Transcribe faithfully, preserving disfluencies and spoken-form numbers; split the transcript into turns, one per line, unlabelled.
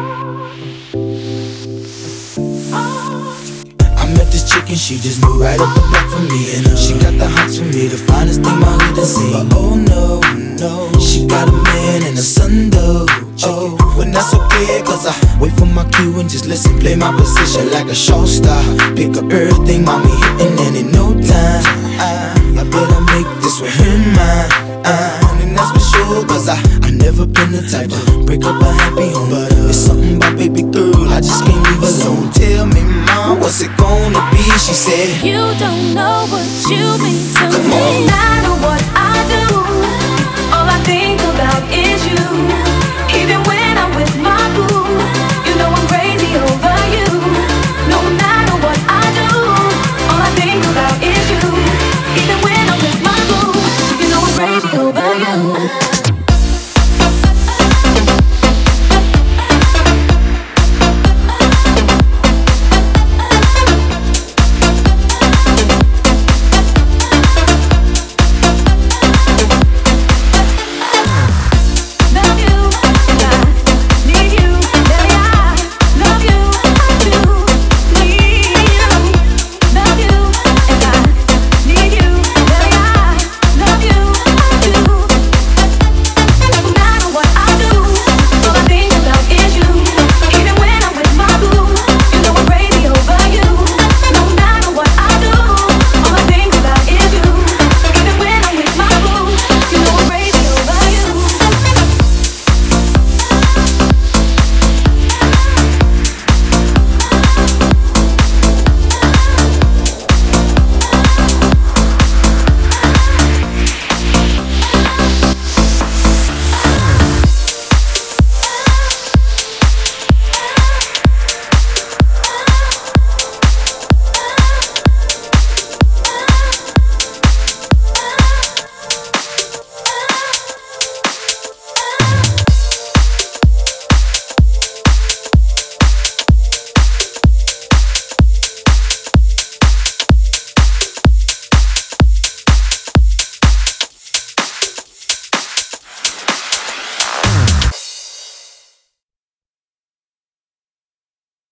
I met this chick and she just moved right up the block for me. And uh, she got the hots for me, the finest thing my hood has seen. But oh no, no, she got a man and a son though. Oh, but that's okay, cause I wait for my cue and just listen. Play my position like a show star. Pick up everything, mommy hitting, and in no time I, I better make this with her mine. uh, And that's for sure, cause I, I never been the type to break up a happy home. But uh, it's something about baby girl, I just can't leave alone. Tell me, mom, what's it gonna be? She said